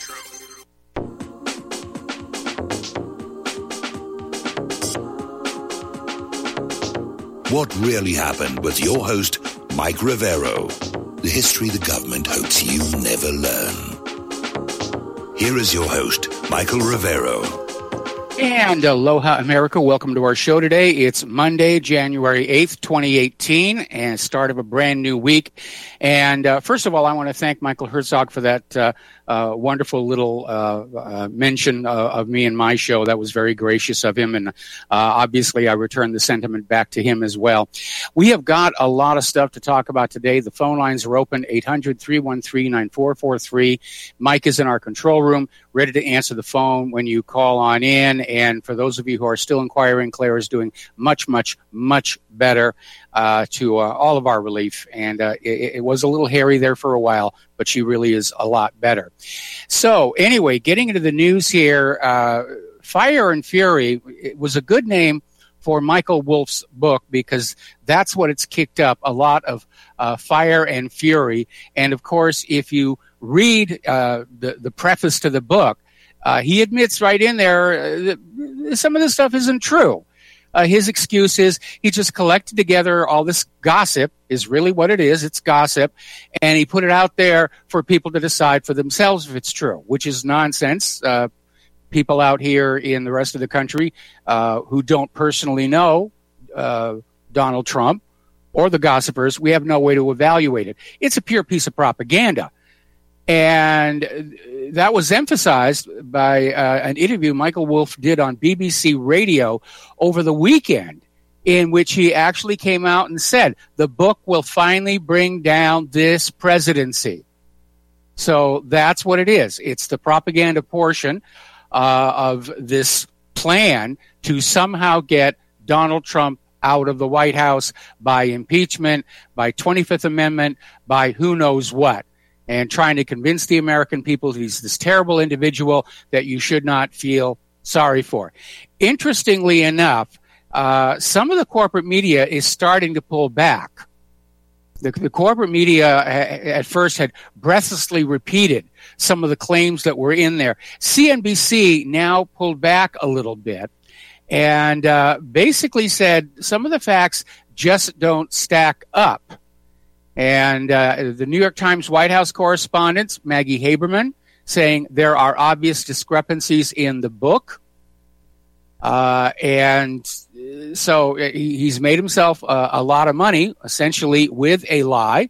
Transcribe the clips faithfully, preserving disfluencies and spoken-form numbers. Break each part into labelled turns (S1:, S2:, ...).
S1: What Really Happened with your host, Mike Rivero. The history the government hopes you never learn. Here is your host, Michael Rivero.
S2: And aloha, America. Welcome to our show today. It's Monday, January eighth, twenty eighteen, and start of a brand new week. And uh, first of all, I want to thank Michael Herzog for that uh, uh, wonderful little uh, uh, mention uh, of me and my show. That was very gracious of him. And uh, obviously, I return the sentiment back to him as well. We have got a lot of stuff to talk about today. The phone lines are open, eight hundred, three one three, nine four four three. Mike is in our control room, ready to answer the phone when you call on in. And for those of you who are still inquiring, Claire is doing much, much, much better uh, to uh, all of our relief. And uh, it, it was a little hairy there for a while, but she really is a lot better. So anyway, getting into the news here, uh, Fire and Fury, it was a good name for Michael Wolff's book because that's what it's kicked up, a lot of uh, fire and fury. And of course, if you read uh, the, the preface to the book, Uh, he admits right in there uh, that some of this stuff isn't true. Uh, his excuse is he just collected together all this gossip, is really what it is. It's gossip. And he put it out there for people to decide for themselves if it's true, which is nonsense. Uh, people out here in the rest of the country uh, who don't personally know uh, Donald Trump or the gossipers, we have no way to evaluate it. It's a pure piece of propaganda. And that was emphasized by uh, an interview Michael Wolff did on B B C Radio over the weekend, in which he actually came out and said, the book will finally bring down this presidency. So that's what it is. It's the propaganda portion uh, of this plan to somehow get Donald Trump out of the White House by impeachment, by twenty-fifth Amendment, by who knows what. And trying to convince the American people that he's this terrible individual that you should not feel sorry for. Interestingly enough, uh, some of the corporate media is starting to pull back. The, the corporate media ha- at first had breathlessly repeated some of the claims that were in there. C N B C now pulled back a little bit and uh, basically said some of the facts just don't stack up. And uh, the New York Times White House correspondent, Maggie Haberman, saying there are obvious discrepancies in the book. Uh, and so he's made himself a, a lot of money, essentially, with a lie.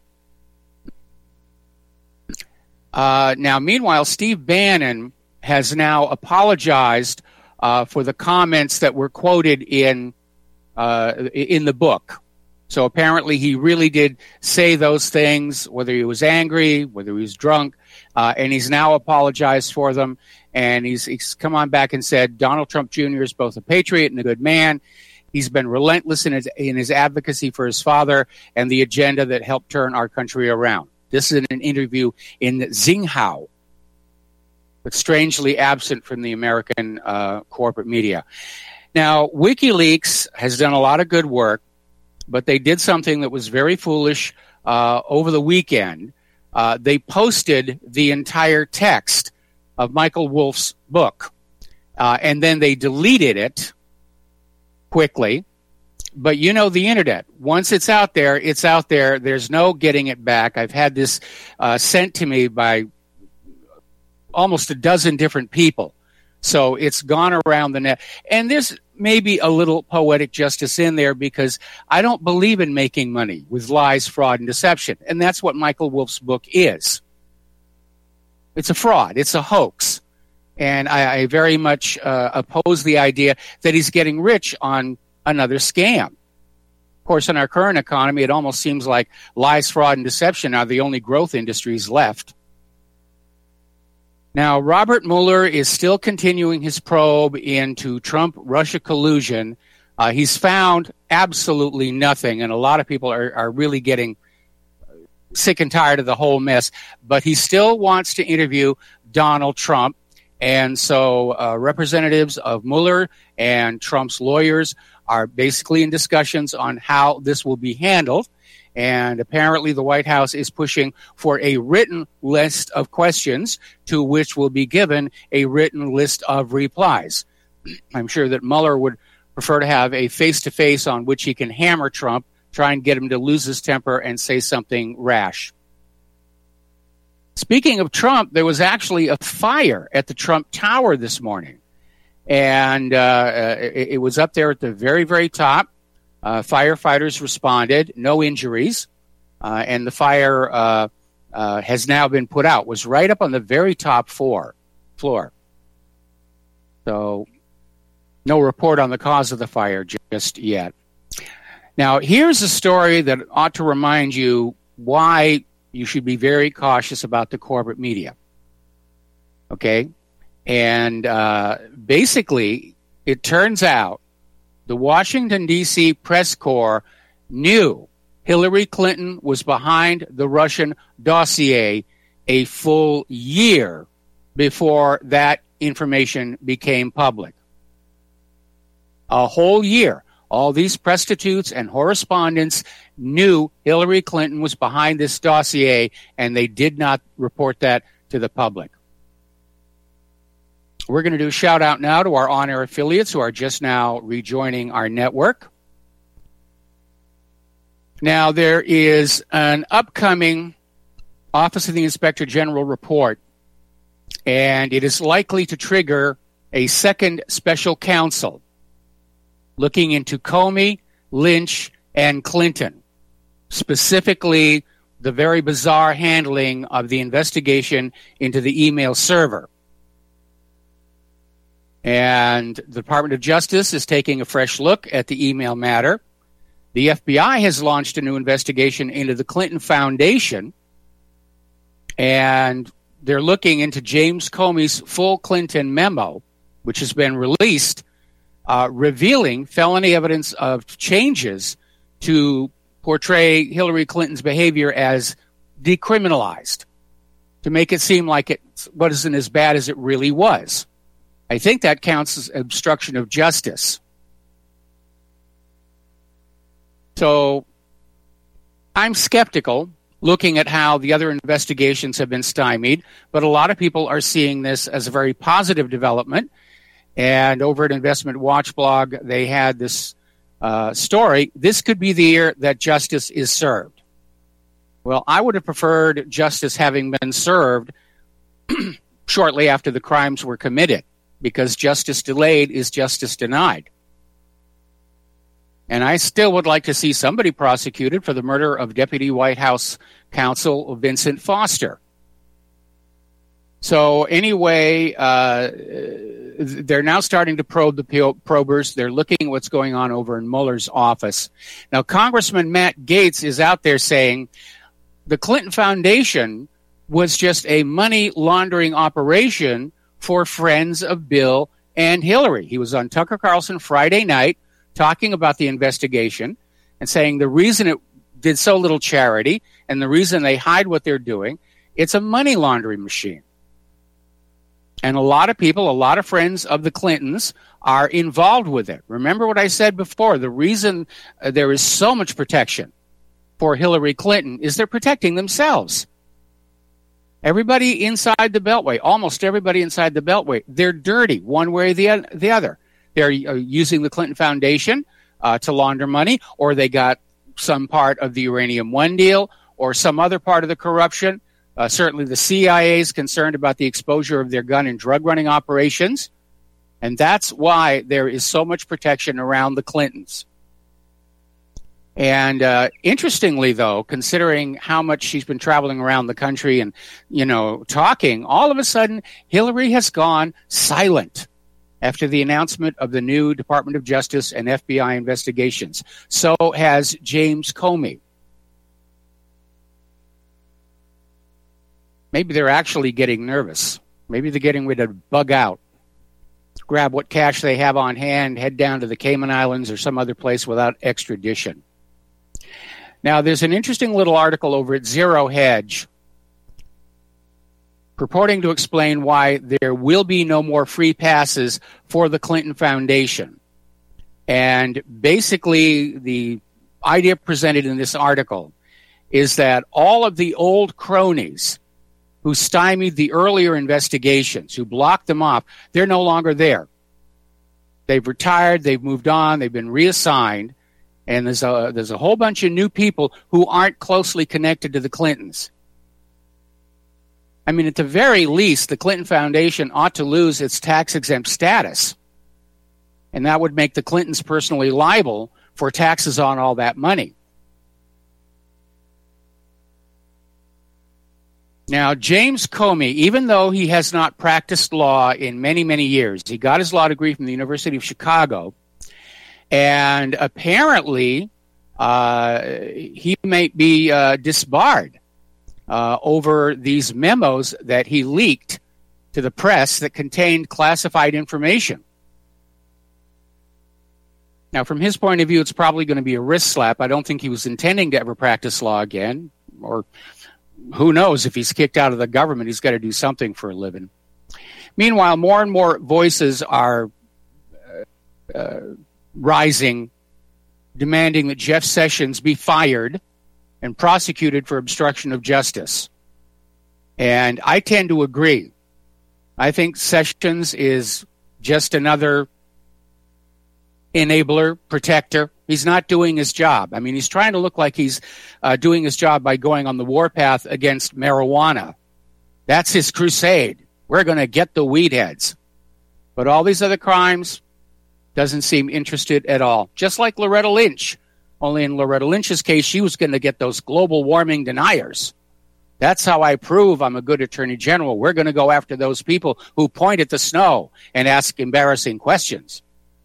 S2: Uh, now, meanwhile, Steve Bannon has now apologized uh, for the comments that were quoted in uh, in the book. So apparently he really did say those things, whether he was angry, whether he was drunk, uh, and he's now apologized for them. And he's, he's come on back and said Donald Trump Junior is both a patriot and a good man. He's been relentless in his, in his advocacy for his father and the agenda that helped turn our country around. This is an interview in Xinhua, but strangely absent from the American uh, corporate media. Now, WikiLeaks has done a lot of good work, but they did something that was very foolish uh, over the weekend. Uh, they posted the entire text of Michael Wolff's book, uh, and then they deleted it quickly. But you know the internet. Once it's out there, it's out there. There's no getting it back. I've had this uh, sent to me by almost a dozen different people. So it's gone around the net. And there's maybe a little poetic justice in there because I don't believe in making money with lies, fraud, and deception. And that's what Michael Wolff's book is. It's a fraud. It's a hoax. And I, I very much uh, oppose the idea that he's getting rich on another scam. Of course, in our current economy, it almost seems like lies, fraud, and deception are the only growth industries left. Now, Robert Mueller is still continuing his probe into Trump-Russia collusion. Uh, he's found absolutely nothing, and a lot of people are, are really getting sick and tired of the whole mess. But he still wants to interview Donald Trump, and so uh, representatives of Mueller and Trump's lawyers are basically in discussions on how this will be handled. And apparently the White House is pushing for a written list of questions to which will be given a written list of replies. I'm sure that Mueller would prefer to have a face-to-face on which he can hammer Trump, try and get him to lose his temper and say something rash. Speaking of Trump, there was actually a fire at the Trump Tower this morning. And uh, it, it was up there at the very, very top. Uh, firefighters responded, no injuries. Uh, and the fire uh, uh, has now been put out. It was right up on the very top floor. floor. So no report on the cause of the fire just yet. Now, here's a story that ought to remind you why you should be very cautious about the corporate media. Okay? And uh, basically, it turns out the Washington, D C press corps knew Hillary Clinton was behind the Russian dossier a full year before that information became public. A whole year. All these prostitutes and correspondents knew Hillary Clinton was behind this dossier, and they did not report that to the public. We're going to do a shout out now to our on-air affiliates who are just now rejoining our network. Now, there is an upcoming Office of the Inspector General report, and it is likely to trigger a second special counsel looking into Comey, Lynch, and Clinton, specifically the very bizarre handling of the investigation into the email server. And the Department of Justice is taking a fresh look at the email matter. The F B I has launched a new investigation into the Clinton Foundation, and they're looking into James Comey's full Clinton memo, which has been released, uh, revealing felony evidence of changes to portray Hillary Clinton's behavior as decriminalized, to make it seem like it wasn't as bad as it really was. I think that counts as obstruction of justice. So I'm skeptical looking at how the other investigations have been stymied, but a lot of people are seeing this as a very positive development. And over at Investment Watch blog, they had this uh, story. This could be the year that justice is served. Well, I would have preferred justice having been served shortly after the crimes were committed, because justice delayed is justice denied. And I still would like to see somebody prosecuted for the murder of Deputy White House Counsel Vincent Foster. So anyway, uh, they're now starting to probe the probers. They're looking at what's going on over in Mueller's office. Now, Congressman Matt Gaetz is out there saying the Clinton Foundation was just a money laundering operation for friends of Bill and Hillary. He was on Tucker Carlson Friday night talking about the investigation and saying the reason it did so little charity and the reason they hide what they're doing, it's a money laundering machine. And a lot of people, a lot of friends of the Clintons are involved with it. Remember what I said before, the reason uh, there is so much protection for Hillary Clinton is they're protecting themselves. Everybody inside the Beltway, almost everybody inside the Beltway, they're dirty one way or the, the other. They're uh, using the Clinton Foundation uh, to launder money, or they got some part of the Uranium One deal, or some other part of the corruption. Uh, certainly the C I A is concerned about the exposure of their gun and drug running operations. And that's why there is so much protection around the Clintons. And uh, interestingly, though, considering how much she's been traveling around the country and, you know, talking, all of a sudden, Hillary has gone silent after the announcement of the new Department of Justice and F B I investigations. So has James Comey. Maybe they're actually getting nervous. Maybe they're getting ready to bug out, grab what cash they have on hand, head down to the Cayman Islands or some other place without extradition. Now, there's an interesting little article over at Zero Hedge purporting to explain why there will be no more free passes for the Clinton Foundation. And basically, the idea presented in this article is that all of the old cronies who stymied the earlier investigations, who blocked them off, they're no longer there. They've retired, they've moved on, they've been reassigned, and there's a, there's a whole bunch of new people who aren't closely connected to the Clintons. I mean, at the very least, the Clinton Foundation ought to lose its tax-exempt status, and that would make the Clintons personally liable for taxes on all that money. Now, James Comey, even though he has not practiced law in many, many years, he got his law degree from the University of Chicago, and apparently uh, he may be uh, disbarred uh, over these memos that he leaked to the press that contained classified information. Now, from his point of view, it's probably going to be a wrist slap. I don't think he was intending to ever practice law again, or who knows, if he's kicked out of the government, he's got to do something for a living. Meanwhile, more and more voices are uh, uh, rising, demanding that Jeff Sessions be fired and prosecuted for obstruction of justice. And I tend to agree. I think Sessions is just another enabler, protector. He's not doing his job. I mean, he's trying to look like he's uh, doing his job by going on the warpath against marijuana. That's his crusade. We're going to get the weed heads. But all these other crimes, doesn't seem interested at all. Just like Loretta Lynch. Only in Loretta Lynch's case, she was going to get those global warming deniers. That's how I prove I'm a good attorney general. We're going to go after those people who point at the snow and ask embarrassing questions.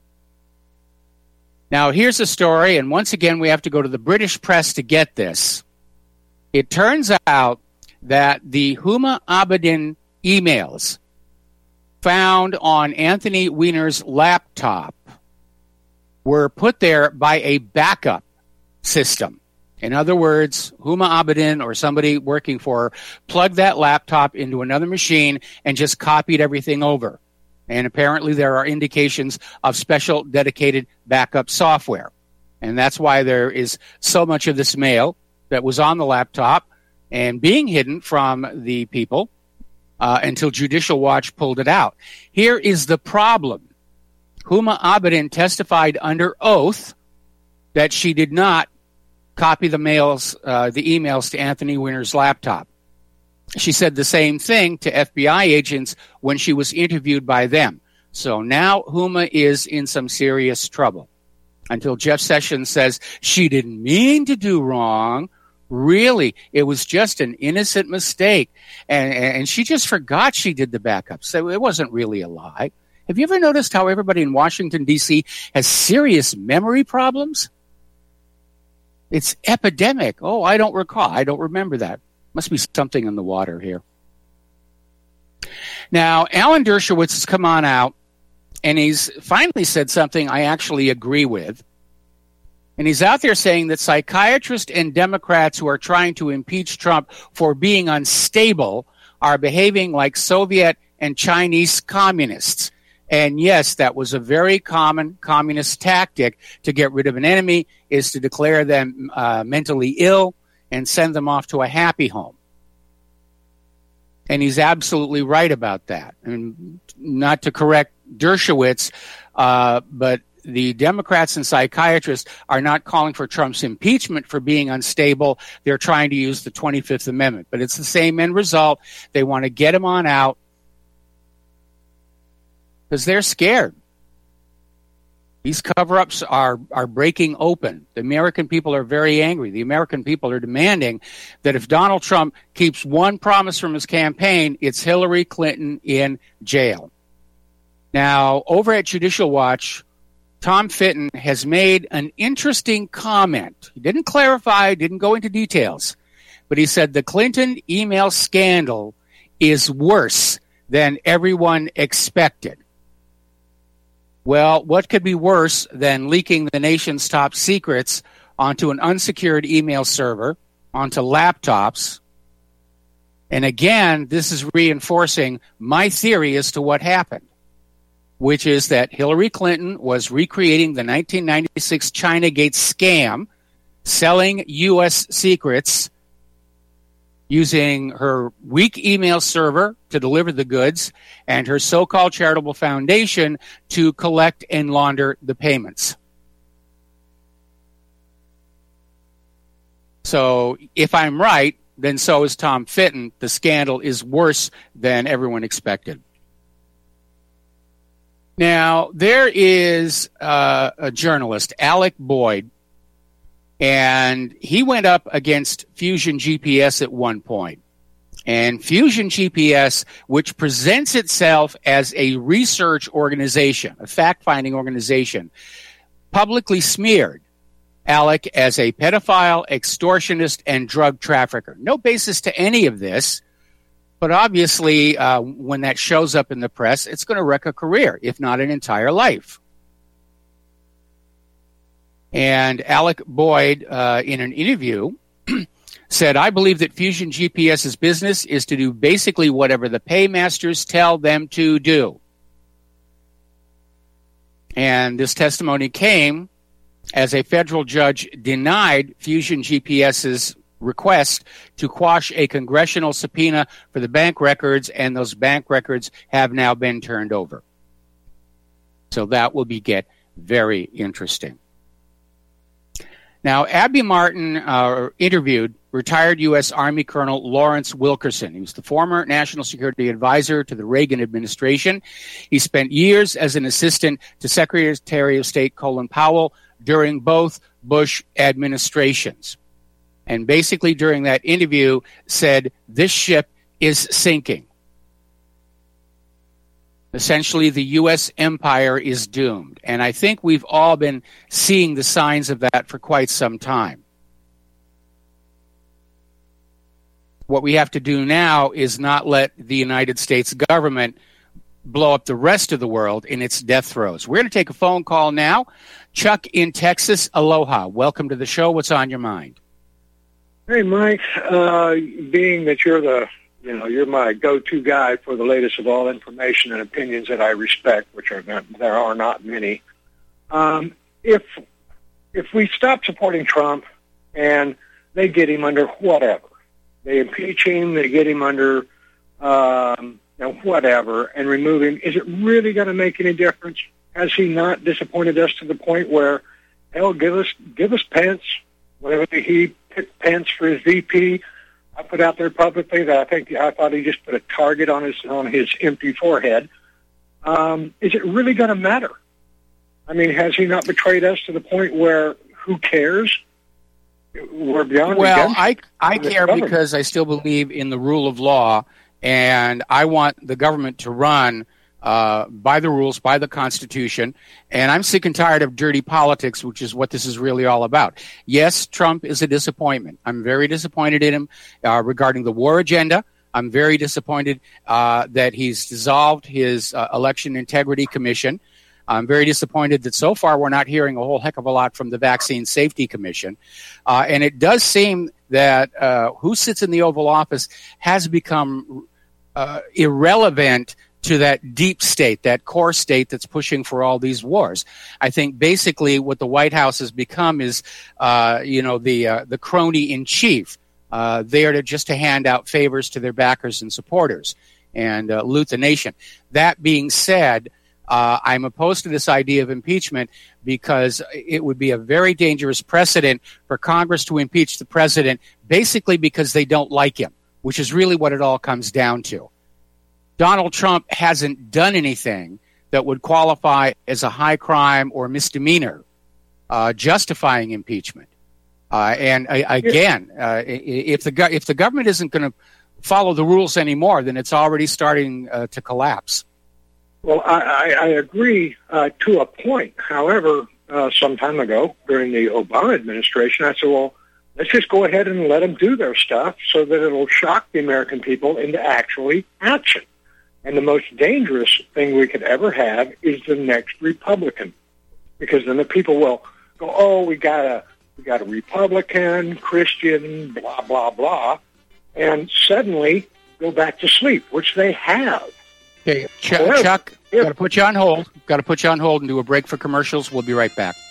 S2: Now, here's a story, and once again, we have to go to the British press to get this. It turns out that the Huma Abedin emails found on Anthony Weiner's laptop were put there by a backup system. In other words, Huma Abedin or somebody working for her plugged that laptop into another machine and just copied everything over. And apparently there are indications of special dedicated backup software. And that's why there is so much of this mail that was on the laptop and being hidden from the people uh, until Judicial Watch pulled it out. Here is the problem. Huma Abedin testified under oath that she did not copy the mails, uh, the emails to Anthony Weiner's laptop. She said the same thing to F B I agents when she was interviewed by them. So now Huma is in some serious trouble until Jeff Sessions says she didn't mean to do wrong. Really, it was just an innocent mistake. And, and she just forgot she did the backup. So it wasn't really a lie. Have you ever noticed how everybody in Washington, D C has serious memory problems? It's epidemic. Oh, I don't recall. I don't remember that. Must be something in the water here. Now, Alan Dershowitz has come on out, and he's finally said something I actually agree with. And he's out there saying that psychiatrists and Democrats who are trying to impeach Trump for being unstable are behaving like Soviet and Chinese communists. And yes, that was a very common communist tactic to get rid of an enemy, is to declare them uh, mentally ill and send them off to a happy home. And he's absolutely right about that. And not to correct Dershowitz, uh, but the Democrats and psychiatrists are not calling for Trump's impeachment for being unstable. They're trying to use the twenty-fifth Amendment. But it's the same end result. They want to get him on out because they're scared. These cover-ups are, are breaking open. The American people are very angry. The American people are demanding that if Donald Trump keeps one promise from his campaign, it's Hillary Clinton in jail. Now, over at Judicial Watch, Tom Fitton has made an interesting comment. He didn't clarify, didn't go into details, but he said the Clinton email scandal is worse than everyone expected. Well, what could be worse than leaking the nation's top secrets onto an unsecured email server, onto laptops? And again, this is reinforcing my theory as to what happened, which is that Hillary Clinton was recreating the nineteen ninety-six Chinagate scam, selling U S secrets using her weak email server to deliver the goods and her so-called charitable foundation to collect and launder the payments. So if I'm right, then so is Tom Fitton. The scandal is worse than everyone expected. Now, there is uh, a journalist, Alec Boyd, and he went up against Fusion G P S at one point. And Fusion G P S, which presents itself as a research organization, a fact-finding organization, publicly smeared Alec as a pedophile, extortionist, and drug trafficker. No basis to any of this, but obviously uh, when that shows up in the press, it's going to wreck a career, if not an entire life. And Alec Boyd, uh, in an interview, said, I believe that Fusion GPS's business is to do basically whatever the paymasters tell them to do. And this testimony came as a federal judge denied Fusion GPS's request to quash a congressional subpoena for the bank records, and those bank records have now been turned over. So that will be get very interesting. Now, Abby Martin uh, interviewed retired U S Army Colonel Lawrence Wilkerson. He was the former National Security Advisor to the Reagan administration. He spent years as an assistant to Secretary of State Colin Powell during both Bush administrations. And basically during that interview said, this ship is sinking. Essentially, the U S empire is doomed. And I think we've all been seeing the signs of that for quite some time. What we have to do now is not let the United States government blow up the rest of the world in its death throes. We're going to take a phone call now. Chuck in Texas, aloha. Welcome to the show. What's on your mind?
S3: Hey, Mike. Uh, being that you're the, you know, you're my go-to guy for the latest of all information and opinions that I respect, which are not, there are not many. Um, if if we stop supporting Trump and they get him under whatever, they impeach him, they get him under um, you know, whatever, and remove him, is it really going to make any difference? Has he not disappointed us to the point where, hell, give us give us Pence, whenever he picked Pence for his V P? I put out there publicly that I think I thought he just put a target on his on his empty forehead. Um, is it really going to matter? I mean, has he not betrayed us to the point where who cares? We're beyond.
S2: Well, I I care because I still believe in the rule of law, and I want the government to run uh, by the rules, by the Constitution. And I'm sick and tired of dirty politics, which is what this is really all about. Yes, Trump is a disappointment. I'm very disappointed in him uh, regarding the war agenda. I'm very disappointed uh, that he's dissolved his uh, Election Integrity Commission. I'm very disappointed that so far we're not hearing a whole heck of a lot from the Vaccine Safety Commission. Uh, and it does seem that uh, who sits in the Oval Office has become uh, irrelevant to that deep state, that core state that's pushing for all these wars. I think basically what the White House has become is, uh, you know, the uh, the crony in chief. Uh, there to just to hand out favors to their backers and supporters and uh, loot the nation. That being said, uh, I'm opposed to this idea of impeachment because it would be a very dangerous precedent for Congress to impeach the president basically because they don't like him, which is really what it all comes down to. Donald Trump hasn't done anything that would qualify as a high crime or misdemeanor uh, justifying impeachment. Uh, and uh, again, uh, if the go- if the government isn't going to follow the rules anymore, then it's already starting uh, to collapse.
S3: Well, I, I agree uh, to a point. However, uh, some time ago during the Obama administration, I said, well, let's just go ahead and let them do their stuff so that it'll shock the American people into actually action. And the most dangerous thing we could ever have is the next Republican, because then the people will go, oh, we got a We got a Republican, Christian, blah, blah, blah, and suddenly go back to sleep, which they have.
S2: Okay, Ch- However, Chuck, got to put you on hold. Got to put you on hold and do a break for commercials. We'll be right back.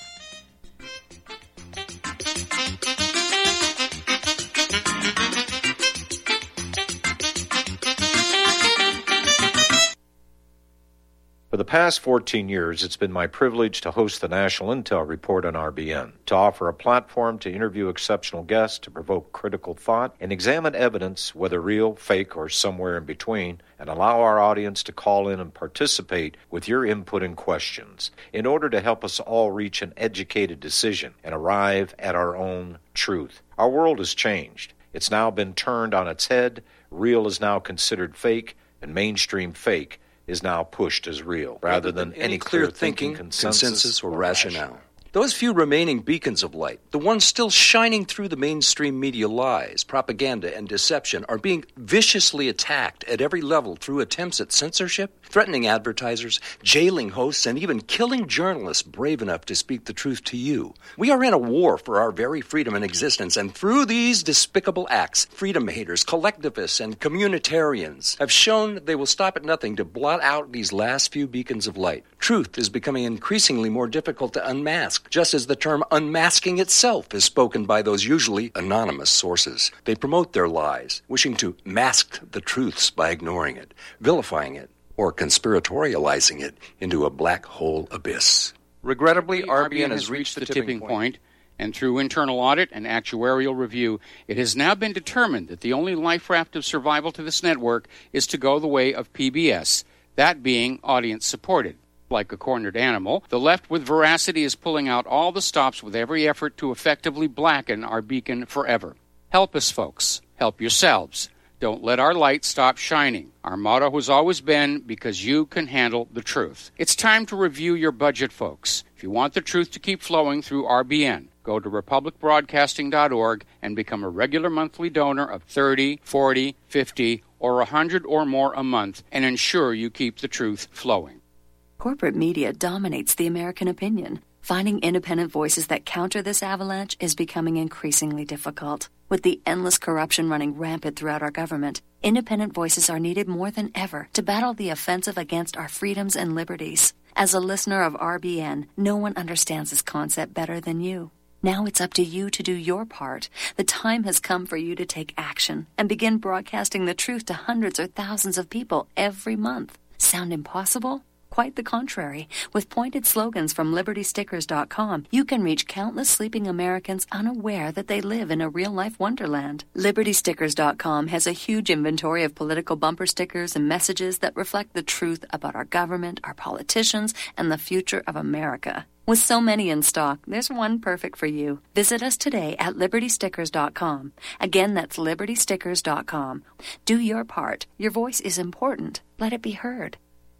S4: For the past fourteen years, it's been my privilege to host the National Intel Report on R B N, to offer a platform to interview exceptional guests, to provoke critical thought, and examine evidence, whether real, fake, or somewhere in between, and allow our audience to call in and participate with your input and questions in order to help us all reach an educated decision and arrive at our own truth. Our world has changed. It's now been turned on its head. Real is now considered fake, and mainstream fake is now pushed as real, rather than any clear thinking, consensus,
S5: consensus or rationale. Those few remaining beacons of light, the ones still shining through the mainstream media lies, propaganda, and deception, are being viciously attacked at every level through attempts at censorship, threatening advertisers, jailing hosts, and even killing journalists brave enough to speak the truth to you. We are in a war for our very freedom and existence, and through these despicable acts, freedom haters, collectivists, and communitarians have shown they will stop at nothing to blot out these last few beacons of light. Truth is becoming increasingly more difficult to unmask, just as the term unmasking itself is spoken by those usually anonymous sources. They promote their lies, wishing to mask the truths by ignoring it, vilifying it, or conspiratorializing it into a black hole abyss. Regrettably, R B N has reached the tipping point,
S2: and through internal audit and actuarial review, it has now been determined that the only life raft of survival to this network is to go the way of P B S, that being audience-supported. Like a cornered animal, the left with veracity is pulling out all the stops with every effort to effectively blacken our beacon forever. Help us, folks. Help yourselves. Don't let our light stop shining. Our motto has always been, because you can handle the truth. It's time to review your budget, folks. If you want the truth to keep flowing through R B N, go to republic broadcasting dot org and become a regular monthly donor of thirty, forty, fifty, or one hundred or more a month and ensure you keep the truth flowing.
S6: Corporate media dominates the American opinion. Finding independent voices that counter this avalanche is becoming increasingly difficult. With the endless corruption running rampant throughout our government, independent voices are needed more than ever to battle the offensive against our freedoms and liberties. As a listener of R B N, no one understands this concept better than you. Now it's up to you to do your part. The time has come for you to take action and begin broadcasting the truth to hundreds or thousands of people every month. Sound impossible? Quite the contrary. With pointed slogans from liberty stickers dot com, you can reach countless sleeping Americans unaware that they live in a real-life wonderland. liberty stickers dot com has a huge inventory of political bumper stickers and messages that reflect the truth about our government, our politicians, and the future of America. With so many in stock, there's one perfect for you. Visit us today at liberty stickers dot com. Again, that's liberty stickers dot com. Do your part. Your voice is important. Let it be heard.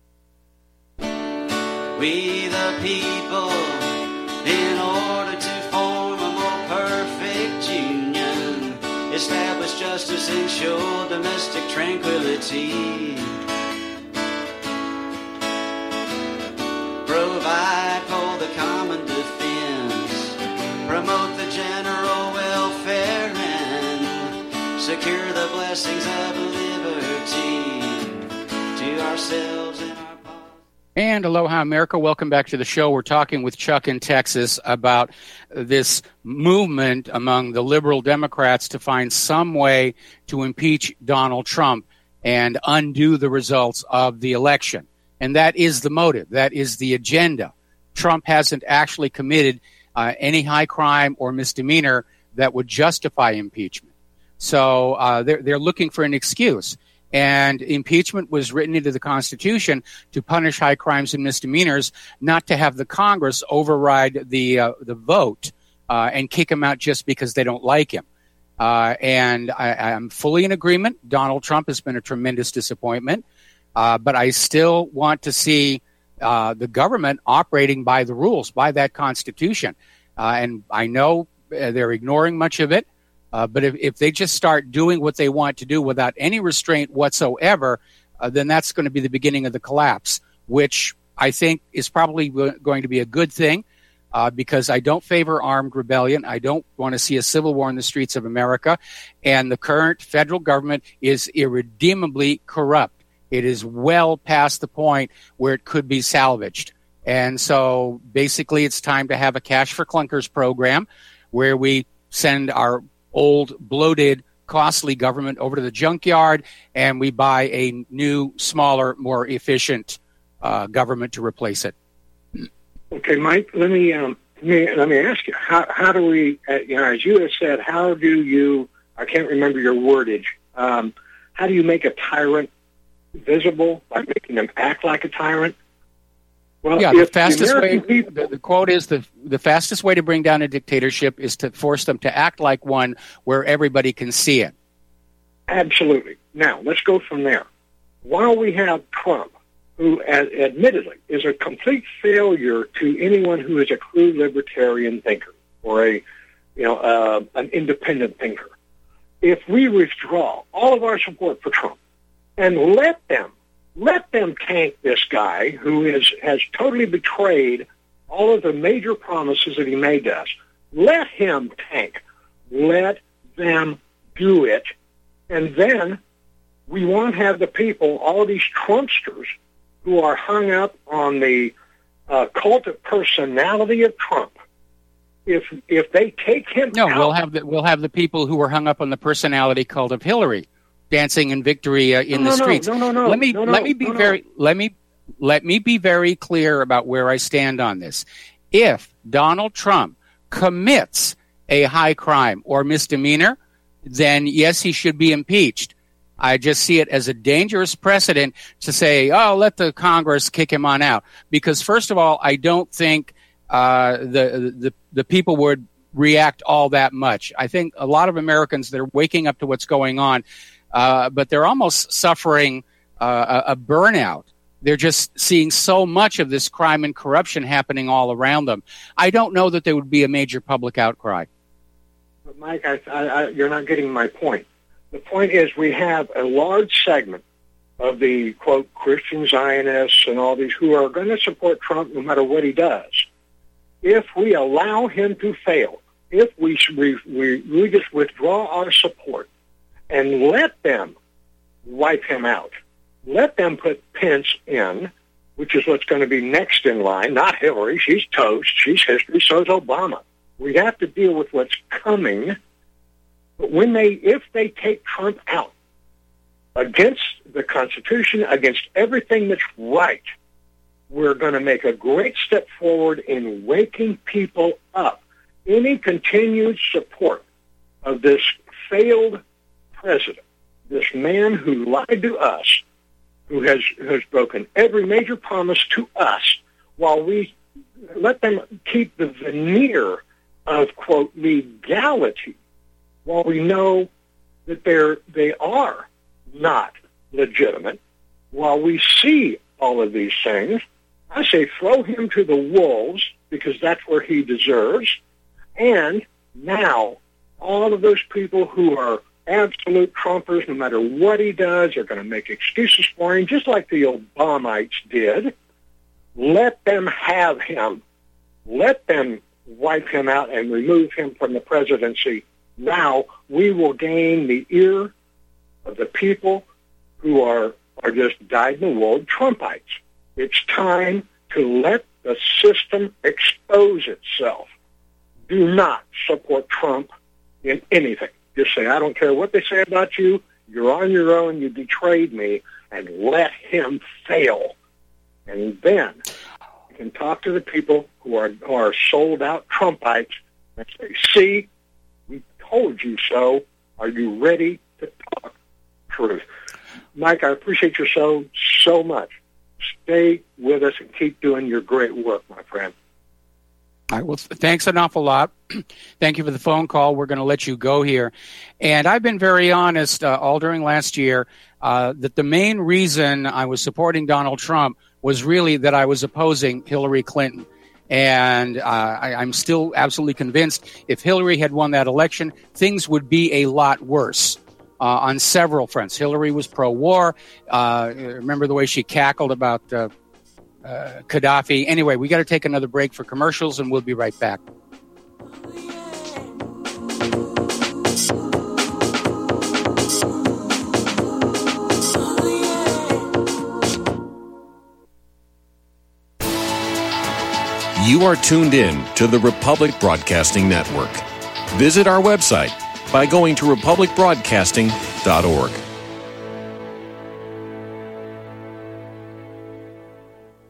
S7: We the people, in order to form a more perfect union, establish justice, ensure domestic tranquility, provide for the common defense, promote the general welfare, and secure the blessings of liberty to ourselves and our
S2: And aloha, America. Welcome back to the show. We're talking with Chuck in Texas about this movement among the liberal Democrats to find some way to impeach Donald Trump and undo the results of the election. And that is the motive. That is the agenda. Trump hasn't actually committed uh, any high crime or misdemeanor that would justify impeachment. So uh, they're, they're looking for an excuse. And impeachment was written into the Constitution to punish high crimes and misdemeanors, not to have the Congress override the uh, the vote uh, and kick him out just because they don't like him. Uh, and I, I'm fully in agreement. Donald Trump has been a tremendous disappointment, uh, but I still want to see uh, the government operating by the rules, by that Constitution. Uh, and I know they're ignoring much of it. Uh, but if, if they just start doing what they want to do without any restraint whatsoever, uh, then that's going to be the beginning of the collapse, which I think is probably going to be a good thing uh, because I don't favor armed rebellion. I don't want to see a civil war in the streets of America. And the current federal government is irredeemably corrupt. It is well past the point where it could be salvaged. And so basically it's time to have a cash for clunkers program where we send our old, bloated, costly government over to the junkyard, and we buy a new, smaller, more efficient uh, government to replace it.
S3: Okay, Mike, let me um, let me, let me ask you, how, how do we, uh, you know, as you have said, how do you, I can't remember your wordage, um, how do you make a tyrant visible by making them act like a tyrant? Well,
S2: yeah, the fastest
S3: the
S2: way,
S3: people,
S2: the, the quote is, the the fastest way to bring down a dictatorship is to force them to act like one where everybody can see it.
S3: Absolutely. Now, let's go from there. While we have Trump, who ad- admittedly is a complete failure to anyone who is a true libertarian thinker or a, you know, uh, an independent thinker, if we withdraw all of our support for Trump and let them, let them tank this guy who is, has totally betrayed all of the major promises that he made to us, let him tank. Let them do it. And then we won't have the people, all these Trumpsters, who are hung up on the uh, cult of personality of Trump. If if they take him
S2: no,
S3: out,
S2: we'll have the we'll have the people who are hung up on the personality cult of Hillary, dancing in victory uh, in
S3: no,
S2: the
S3: no,
S2: streets.
S3: No, no, no.
S2: Let me
S3: no, no,
S2: let me be
S3: no, no.
S2: very let me let me be very clear about where I stand on this. If Donald Trump commits a high crime or misdemeanor, then yes, he should be impeached. I just see it as a dangerous precedent to say, oh, let the Congress kick him on out. Because, first of all, I don't think uh, the, the the people would react all that much. I think a lot of Americans, they're waking up to what's going on, uh, but they're almost suffering uh, a, a burnout. They're just seeing so much of this crime and corruption happening all around them. I don't know that there would be a major public outcry.
S3: But Mike, I, I, I, you're not getting my point. The point is we have a large segment of the, quote, Christian Zionists and all these who are going to support Trump no matter what he does. If we allow him to fail, if we, we, we, we just withdraw our support and let them wipe him out, let them put Pence in, which is what's going to be next in line, not Hillary. She's toast. She's history. So is Obama. We have to deal with what's coming. But when they, if they take Trump out against the Constitution, against everything that's right, we're going to make a great step forward in waking people up. Any continued support of this failed president, this man who lied to us, who has, has broken every major promise to us, while we let them keep the veneer of, quote, legality, while we know that they're, they are not legitimate, while we see all of these things, I say throw him to the wolves because that's where he deserves. And now all of those people who are absolute Trumpers, no matter what he does, are going to make excuses for him, just like the Obamites did. Let them have him. Let them wipe him out and remove him from the presidency. Now we will gain the ear of the people who are, are just dyed-in-the-wool Trumpites. It's time to let the system expose itself. Do not support Trump in anything. Just say, I don't care what they say about you. You're on your own. You betrayed me. And let him fail. And then you can talk to the people who are, who are sold-out Trumpites and say, see, we told you so. Are you ready to talk truth? Mike, I appreciate your show so much. Stay with us and keep doing your great work, my friend.
S2: All right, well, thanks an awful lot. Thank you for the phone call. We're going to let you go here. And I've been very honest uh, all during last year uh, that the main reason I was supporting Donald Trump was really that I was opposing Hillary Clinton. And uh, I, I'm still absolutely convinced if Hillary had won that election, things would be a lot worse. Uh, on several fronts. Hillary was pro-war. Uh, remember the way she cackled about uh, uh, Gaddafi. Anyway, we got to take another break for commercials, and we'll be right back.
S8: You are tuned in to the Republic Broadcasting Network. Visit our website by going to republic broadcasting dot org.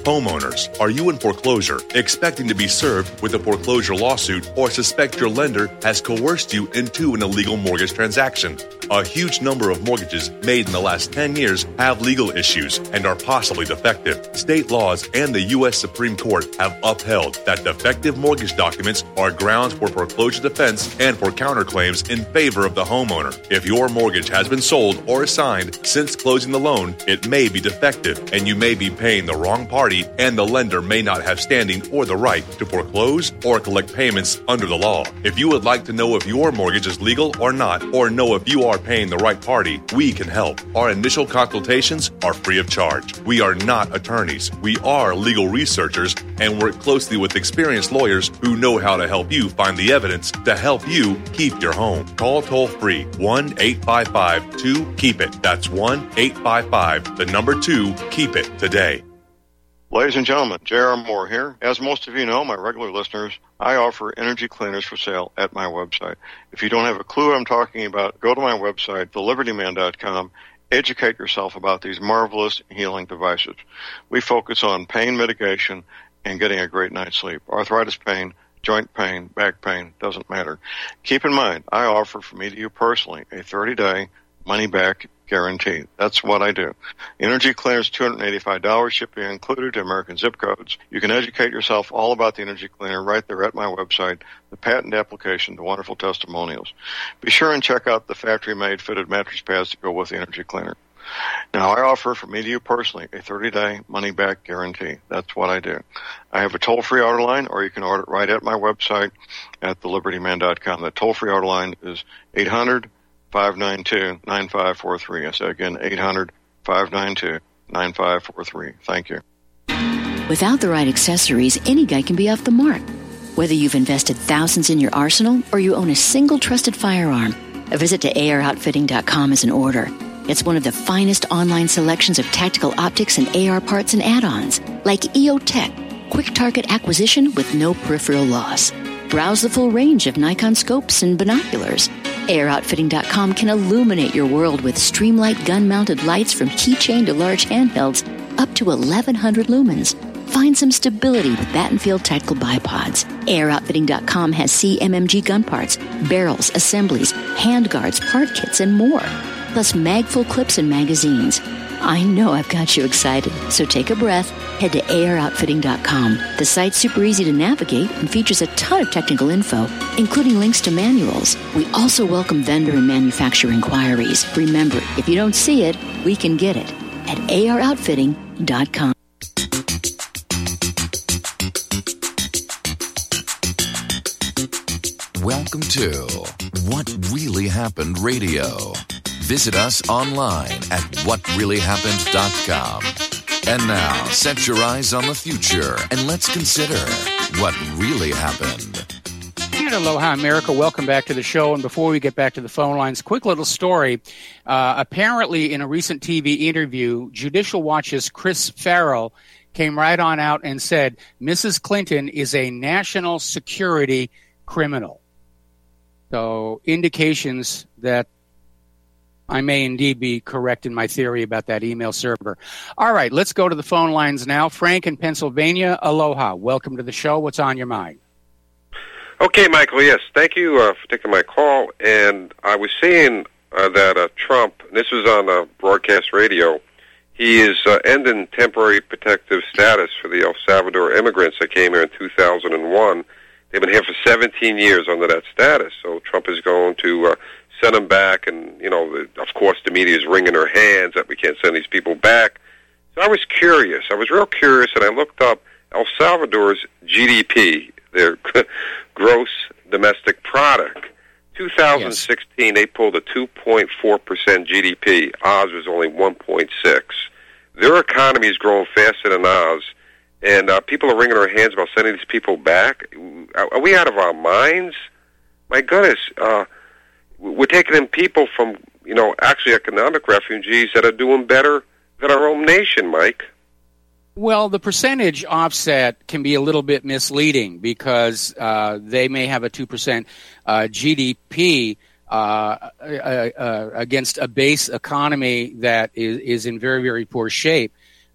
S9: Homeowners, are you in foreclosure, expecting to be served with a foreclosure lawsuit, or suspect your lender has coerced you into an illegal mortgage transaction? A huge number of mortgages made in the last ten years have legal issues and are possibly defective. State laws and the U S Supreme Court have upheld that defective mortgage documents are grounds for foreclosure defense and for counterclaims in favor of the homeowner. If your mortgage has been sold or assigned since closing the loan, it may be defective and you may be paying the wrong party, and the lender may not have standing or the right to foreclose or collect payments under the law. If you would like to know if your mortgage is legal or not, or know if you are paying the right party, we can help. Our initial consultations are free of charge. We are not attorneys. We are legal researchers and work closely with experienced lawyers who know how to help you find the evidence to help you keep your home. Call toll free one eight five five two keep it. That's one eight five five, the number two, keep it today.
S10: Ladies and gentlemen, J R. Moore here. As most of you know, my regular listeners, I offer energy cleaners for sale at my website. If you don't have a clue what I'm talking about, go to my website, the liberty man dot com. Educate yourself about these marvelous healing devices. We focus on pain mitigation and getting a great night's sleep. Arthritis pain, joint pain, back pain, doesn't matter. Keep in mind, I offer for me to you personally a thirty-day money-back guarantee. That's what I do. Energy Cleaners, two hundred eighty-five dollars, shipping included to American zip codes. You can educate yourself all about the Energy Cleaner right there at my website, the patent application, the wonderful testimonials. Be sure and check out the factory-made fitted mattress pads to go with the Energy Cleaner. Now, I offer for me to you personally a thirty-day money-back guarantee. That's what I do. I have a toll-free order line, or you can order it right at my website at the liberty man dot com. The toll-free order line is eight hundred, five nine two, nine five four three. I say again, eight hundred, five nine two, nine five four three. Thank you.
S11: Without the right accessories, any guy can be off the mark. Whether you've invested thousands in your arsenal or you own a single trusted firearm, a visit to A R outfitting dot com is in order. It's one of the finest online selections of tactical optics and A R parts and add-ons, like E O Tech, quick target acquisition with no peripheral loss. Browse the full range of Nikon scopes and binoculars. A R outfitting dot com can illuminate your world with Streamlight gun-mounted lights from keychain to large handhelds up to eleven hundred lumens. Find some stability with Battenfield Tactical Bipods. A R outfitting dot com has C M M G gun parts, barrels, assemblies, handguards, part kits, and more. Plus magful clips and magazines. I know I've got you excited, so take a breath. Head to A R outfitting dot com. The site's super easy to navigate and features a ton of technical info, including links to manuals. We also welcome vendor and manufacturer inquiries. Remember, if you don't see it, we can get it at A R outfitting dot com.
S12: Welcome to What Really Happened Radio. Visit us online at what really happened dot com. And now, set your eyes on the future and let's consider what really happened.
S2: And aloha, America. Welcome back to the show. And before we get back to the phone lines, quick little story. Uh, apparently, in a recent T V interview, Judicial Watch's Chris Farrell came right on out and said, Missus Clinton is a national security criminal. So, indications that I may indeed be correct in my theory about that email server. All right, let's go to the phone lines now. Frank in Pennsylvania, aloha. Welcome to the show. What's on your mind?
S13: Okay, Michael, yes. Thank you uh, for taking my call. And I was saying uh, that uh, Trump, and this was on uh, broadcast radio, he is uh, ending temporary protective status for the El Salvador immigrants that came here in two thousand one. They've been here for seventeen years under that status. So Trump is going to... Uh, send them back, and, you know, the, of course the media is wringing their hands that we can't send these people back. So I was curious. I was real curious, and I looked up El Salvador's G D P, their gross domestic product. two thousand sixteen, yes. They pulled a two point four percent G D P. Oz was only one point six. Their economy is growing faster than Oz, and uh, people are wringing their hands about sending these people back. Are, are we out of our minds? My goodness, uh, we're taking in people from, you know, actually economic refugees that are doing better than our own nation, Mike.
S2: Well, the percentage offset can be a little bit misleading because uh, they may have a two percent uh, G D P uh, uh, uh, against a base economy that is, is in very, very poor shape.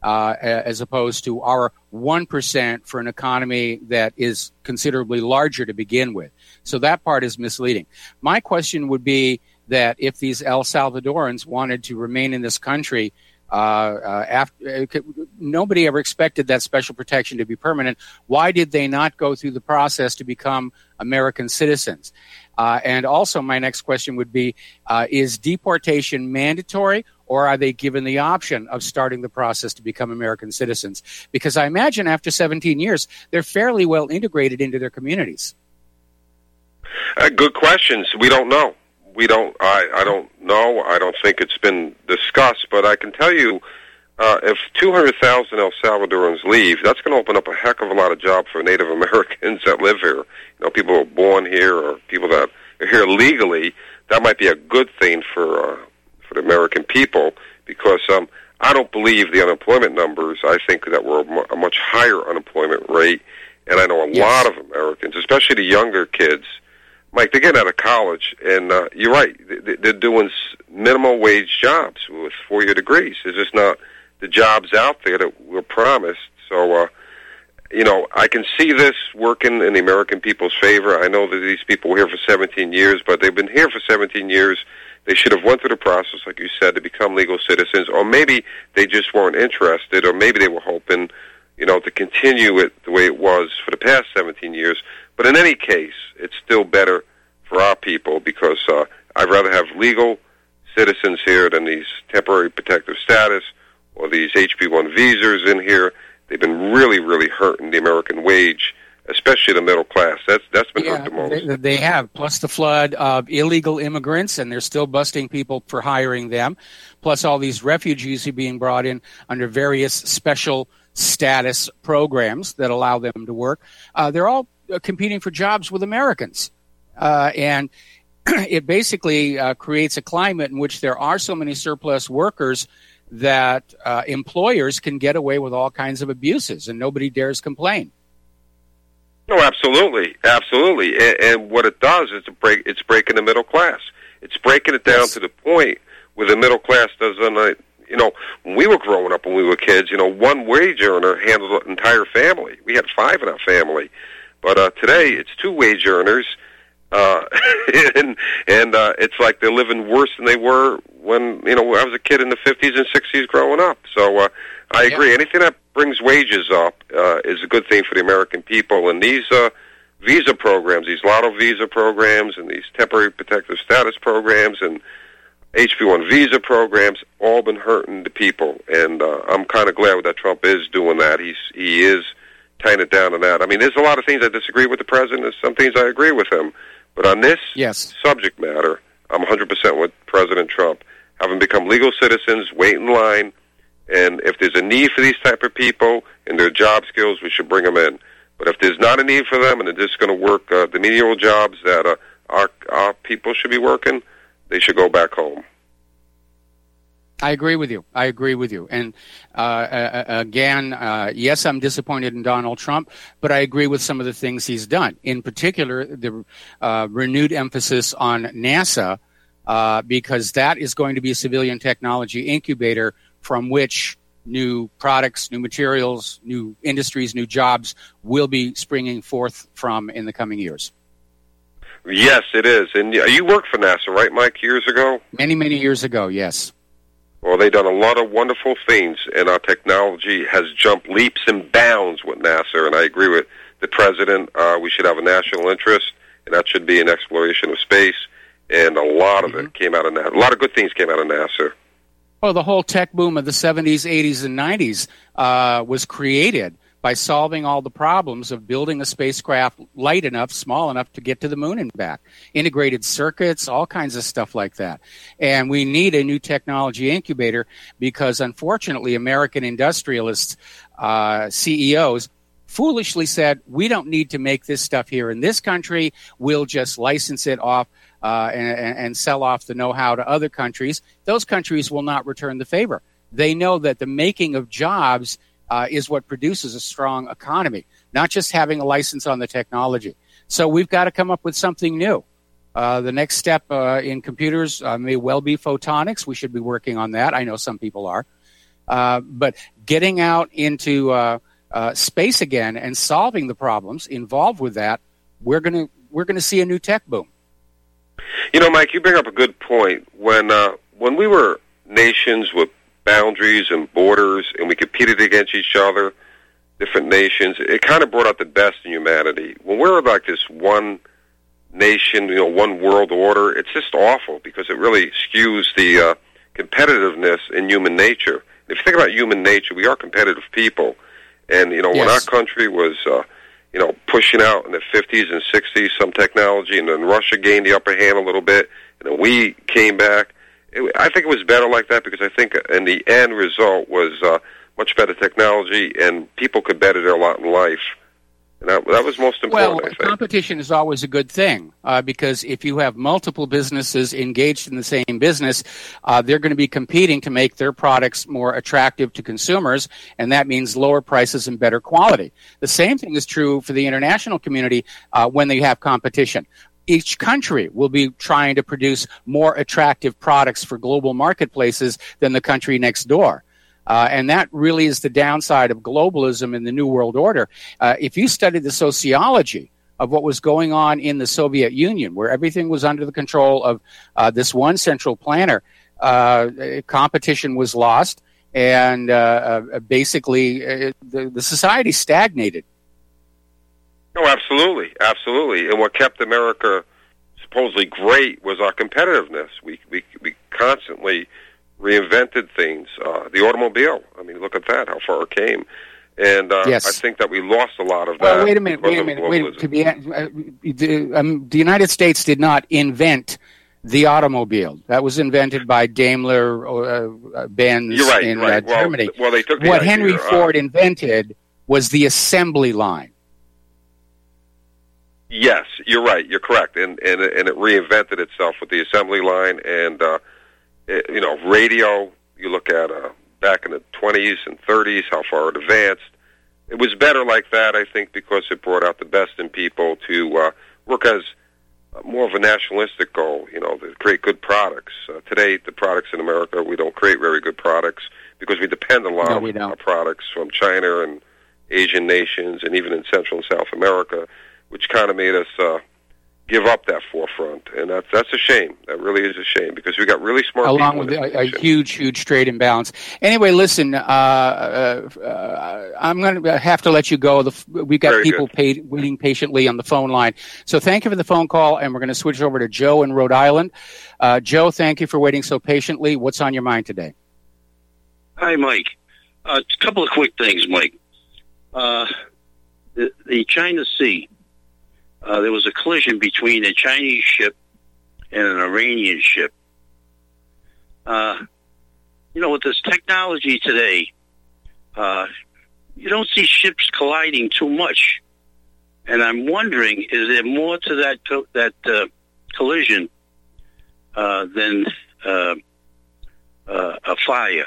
S2: uh, as opposed to our one percent for an economy that is considerably larger to begin with. So that part is misleading. My question would be that if these El Salvadorans wanted to remain in this country, uh, uh, after, uh, nobody ever expected that special protection to be permanent. Why did they not go through the process to become American citizens? Uh, and also my next question would be, uh, is deportation mandatory, or are they given the option of starting the process to become American citizens? Because I imagine after seventeen years, they're fairly well integrated into their communities.
S13: Uh, good questions. We don't know. We don't. I, I don't know. I don't think it's been discussed. But I can tell you, uh, if two hundred thousand El Salvadorans leave, that's going to open up a heck of a lot of jobs for Native Americans that live here. You know, people who are born here or people that are here legally. That might be a good thing for uh, for the American people, because um, I don't believe the unemployment numbers. I think that we're a much higher unemployment rate, and I know a
S2: Yes.
S13: lot of Americans, especially the younger kids, Mike, they're getting out of college, and uh, you're right. They're doing minimum wage jobs with four-year degrees. There's just not the jobs out there that were promised. So, uh, you know, I can see this working in the American people's favor. I know that these people were here for seventeen years, but they've been here for seventeen years. They should have went through the process, like you said, to become legal citizens, or maybe they just weren't interested, or maybe they were hoping, you know, to continue it the way it was for the past seventeen years. But in any case, it's still better for our people, because uh, I'd rather have legal citizens here than these temporary protective status or these H B one visas in here. They've been really, really hurting the American wage, especially the middle class. That's that's been
S2: Yeah,
S13: hurt the most.
S2: they, they have, plus the flood of illegal immigrants, and they're still busting people for hiring them, plus all these refugees who are being brought in under various special status programs that allow them to work. Uh, they're all uh, competing for jobs with Americans. Uh, and it basically uh, creates a climate in which there are so many surplus workers that uh, employers can get away with all kinds of abuses, and nobody dares complain.
S13: No, absolutely, absolutely. And, and what it does is it break, it's breaking the middle class. It's breaking it down
S2: Yes.
S13: to the point where the middle class doesn't, uh, you know, when we were growing up, when we were kids, you know, one wage earner handled an entire family. We had five in our family. But uh, today, it's two wage earners, uh, and, and uh, it's like they're living worse than they were when, you know, I was a kid in the fifties and sixties growing up. So uh, I agree.
S2: Yeah.
S13: Anything that brings wages up uh, is a good thing for the American people. And these uh, visa programs, these lotto visa programs and these temporary protective status programs and H B one visa programs, all been hurting the people. And uh, I'm kind of glad that Trump is doing that. He's He is tying it down on that. I mean, there's a lot of things I disagree with the president. There's some things I agree with him. But on this
S2: Yes.
S13: subject matter, I'm one hundred percent with President Trump. Have them become legal citizens, wait in line, and if there's a need for these type of people and their job skills, we should bring them in. But if there's not a need for them and they're just going to work uh, the menial jobs that uh, our, our people should be working, they should go back home.
S2: I agree with you. I agree with you. And uh, uh, again, uh, yes, I'm disappointed in Donald Trump, but I agree with some of the things he's done. In particular, the uh, renewed emphasis on NASA, uh, because that is going to be a civilian technology incubator from which new products, new materials, new industries, new jobs will be springing forth from in the coming years.
S13: Yes, it is. And uh, you worked for NASA, right, Mike, years ago?
S2: Many, many years ago, yes.
S13: Well, they've done a lot of wonderful things, and our technology has jumped leaps and bounds with NASA, and I agree with the president. Uh, we should have a national interest, and that should be in exploration of space, and a lot of
S2: Mm-hmm.
S13: it came out of NASA. A lot of good things came out of NASA.
S2: Well, the whole tech boom of the seventies, eighties, and nineties uh, was created by solving all the problems of building a spacecraft light enough, small enough to get to the moon and back. Integrated circuits, all kinds of stuff like that. And we need a new technology incubator because, unfortunately, American industrialists, uh, C E Os, foolishly said, we don't need to make this stuff here in this country. We'll just license it off uh, and, and sell off the know-how to other countries. Those countries will not return the favor. They know that the making of jobs Uh, is what produces a strong economy, not just having a license on the technology. So we've got to come up with something new. Uh, the next step uh, in computers uh, may well be photonics. We should be working on that. I know some people are. Uh, but getting out into uh, uh, space again and solving the problems involved with that, we're going to we're going to see a new tech boom.
S13: You know, Mike, you bring up a good point. When uh, when we were nations with boundaries and borders, and we competed against each other, different nations, it kind of brought out the best in humanity. When we're like this one nation, you know, one world order, it's just awful because it really skews the uh, competitiveness in human nature. If you think about human nature, we are competitive people. And, you know, yes. when our country was, uh, you know, pushing out in the fifties and sixties some technology, and then Russia gained the upper hand a little bit, and then we came back, it, I think it was better like that because I think in the end result was uh, much better technology, and people could better their lot in life. And that, that was most important,
S2: well,
S13: I think.
S2: Competition is always a good thing uh, because if you have multiple businesses engaged in the same business, uh, they're going to be competing to make their products more attractive to consumers, and that means lower prices and better quality. The same thing is true for the international community uh, when they have competition. Each country will be trying to produce more attractive products for global marketplaces than the country next door. Uh, and that really is the downside of globalism in the New World Order. Uh, if you study the sociology of what was going on in the Soviet Union, where everything was under the control of uh, this one central planner, uh, competition was lost, and uh, uh, basically uh, the, the society stagnated.
S13: Oh, absolutely, absolutely. And what kept America supposedly great was our competitiveness. We we we constantly reinvented things. Uh, the automobile. I mean, look at that, how far it came. And uh,
S2: yes.
S13: I think that we lost a lot of that.
S2: Well, wait a minute, wait a minute. Wait, to be, uh, the, um, the United States did not invent the automobile. That was invented by Daimler uh, Benz
S13: You're right,
S2: in
S13: right.
S2: uh,
S13: well,
S2: Germany.
S13: Well, they took the
S2: what
S13: idea,
S2: Henry
S13: uh,
S2: Ford invented was the assembly line.
S13: Yes, you're right. You're correct, and and and it reinvented itself with the assembly line, and uh, it, you know, radio. You look at uh, back in the twenties and thirties, how far it advanced. It was better like that, I think, because it brought out the best in people to uh, work as more of a nationalistic goal. You know, to create good products. Uh, today, the products in America, we don't create very good products because we depend a lot
S2: no,
S13: on
S2: we don't.
S13: products from China and Asian nations, and even in Central and South America, which kind of made us uh, give up that forefront. And that's that's a shame. That really is a shame, because we got really smart
S2: Along
S13: people.
S2: with
S13: in
S2: a,
S13: this
S2: a
S13: nation.
S2: huge, huge trade imbalance. Anyway, listen, uh, uh, uh, I'm going to have to let you go. The, we've got
S13: Very
S2: people paid, waiting patiently on the phone line. So thank you for the phone call, and we're going to switch over to Joe in Rhode Island. Uh, Joe, thank you for waiting so patiently. What's on your mind today?
S14: Hi, Mike. Uh, a couple of quick things, Mike. Uh, the, the China Sea. Uh, there was a collision between a Chinese ship and an Iranian ship. Uh, you know, with this technology today, uh, you don't see ships colliding too much. And I'm wondering, is there more to that co- that uh, collision uh, than uh, uh, a fire?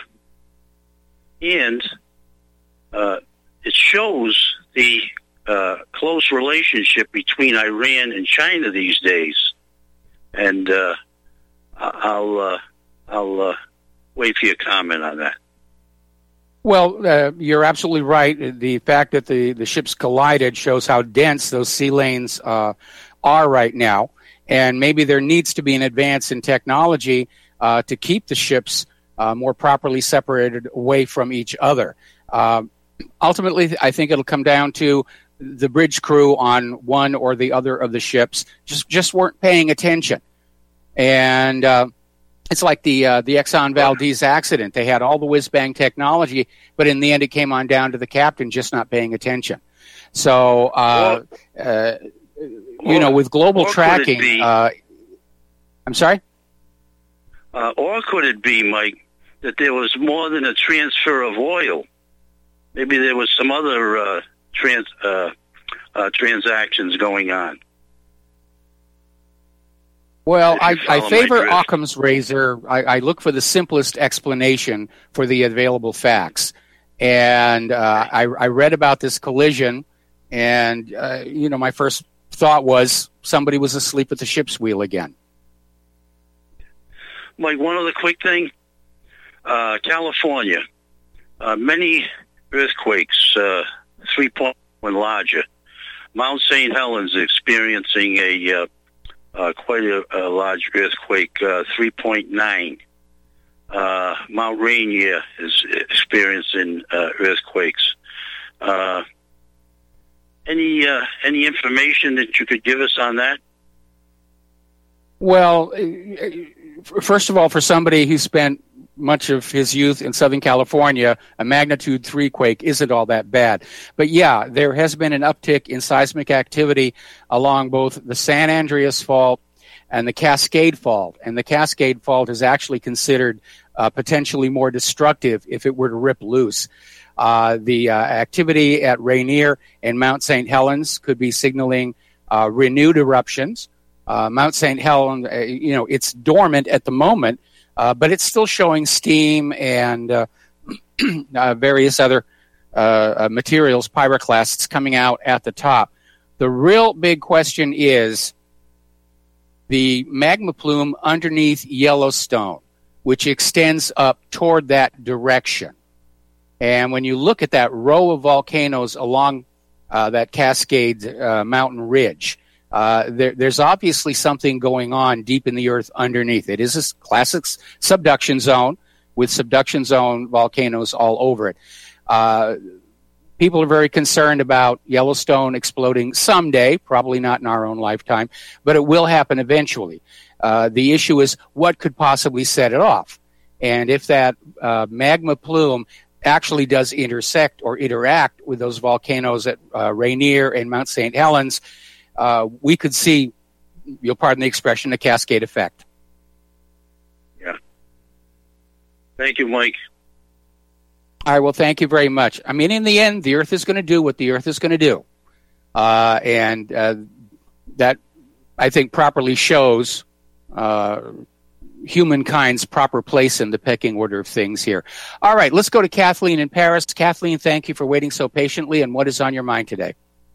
S14: And uh, it shows the Uh, close relationship between Iran and China these days, and uh, I'll uh, I'll uh, wait for your comment on that.
S2: Well, uh, you're absolutely right. The fact that the, the ships collided shows how dense those sea lanes uh, are right now, and maybe there needs to be an advance in technology uh, to keep the ships uh, more properly separated away from each other. Uh, ultimately, I think it'll come down to the bridge crew on one or the other of the ships just just weren't paying attention, and uh, it's like the uh, the Exxon Valdez accident. They had all the whiz bang technology, but in the end, it came on down to the captain just not paying attention. So, uh, uh, you know, with global tracking, uh, I'm sorry.
S14: Uh, or could it be, Mike, that there was more than a transfer of oil? Maybe there was some other Uh, Trans, uh, uh, transactions going on.
S2: Well, I, I favor
S14: drift.
S2: Occam's razor. I, I look for the simplest explanation for the available facts. And uh, I, I read about this collision, and, uh, you know, my first thought was somebody was asleep at the ship's wheel again.
S14: Mike, one other quick thing. Uh, California. uh, many earthquakes, uh, three point one larger. Mount Saint Helens experiencing a uh, uh, quite a, a large earthquake, uh, three point nine. Uh, Mount Rainier is experiencing uh, earthquakes. Uh, any uh, any information that you could give us on that?
S2: Well, first of all, for somebody who spent much of his youth in Southern California, a magnitude three quake isn't all that bad. But yeah, there has been an uptick in seismic activity along both the San Andreas Fault and the Cascade Fault. And the Cascade Fault is actually considered uh, potentially more destructive if it were to rip loose. Uh, the uh, activity at Rainier and Mount Saint Helens could be signaling uh, renewed eruptions. Uh, Mount Saint Helens, uh, you know, it's dormant at the moment, Uh, but it's still showing steam and uh, uh, various other uh, uh, materials, pyroclasts, coming out at the top. The real big question is the magma plume underneath Yellowstone, which extends up toward that direction. And when you look at that row of volcanoes along uh, that Cascade uh, mountain ridge, Uh, there, there's obviously something going on deep in the earth underneath. It is a classic subduction zone with subduction zone volcanoes all over it. Uh, people are very concerned about Yellowstone exploding someday, probably not in our own lifetime, but it will happen eventually. Uh, the issue is what could possibly set it off. And if that uh, magma plume actually does intersect or interact with those volcanoes at uh, Rainier and Mount Saint Helens, Uh, we could see, you'll pardon the expression, a cascade effect.
S14: Yeah. Thank you, Mike.
S2: All right, well, thank you very much. I mean, in the end, the Earth is going to do what the Earth is going to do. Uh, and uh, that, I think, properly shows uh, humankind's proper place in the pecking order of things here. All right, let's go to Kathleen in Paris. Kathleen, thank you for waiting so patiently, and what is on your mind today?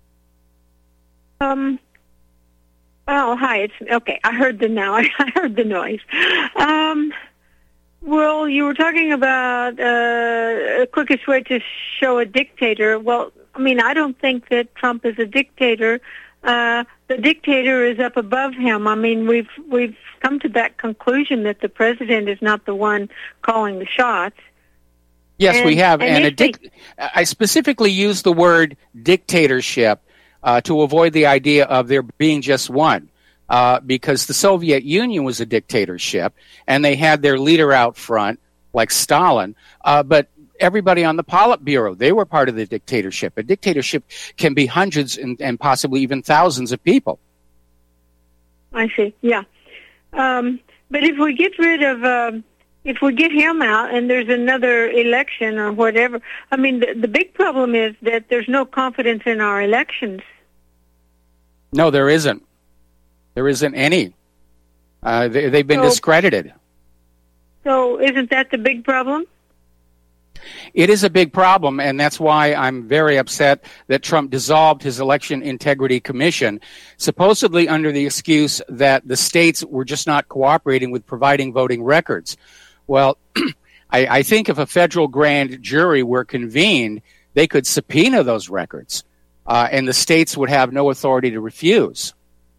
S15: Um. Oh, hi. It's okay. I heard the now. I heard the noise. Um. Well, you were talking about uh, the quickest way to show a dictator. Well, I mean, I don't think that Trump is a dictator. Uh, the dictator is up above him. I mean, we've we've come to that conclusion that the president is not the one calling the shots.
S2: Yes,
S15: and,
S2: we have.
S15: And,
S2: and a dic- I specifically use the word dictatorship Uh, to avoid the idea of there being just one, uh, because the Soviet Union was a dictatorship, and they had their leader out front, like Stalin, uh, but everybody on the Politburo, they were part of the dictatorship. A dictatorship can be hundreds and, and possibly even thousands of people.
S15: I see, yeah. Um, but if we get rid of... Uh If we get him out and there's another election or whatever, I mean, the, the big problem is that there's no confidence in our elections.
S2: No, there isn't. There isn't any. Uh, they, they've been
S15: so,
S2: discredited.
S15: So isn't that the big problem?
S2: It is a big problem, and that's why I'm very upset that Trump dissolved his Election Integrity Commission, supposedly under the excuse that the states were just not cooperating with providing voting records. Well, I, I think if a federal grand jury were convened, they could subpoena those records, uh, and the states would have no authority to refuse.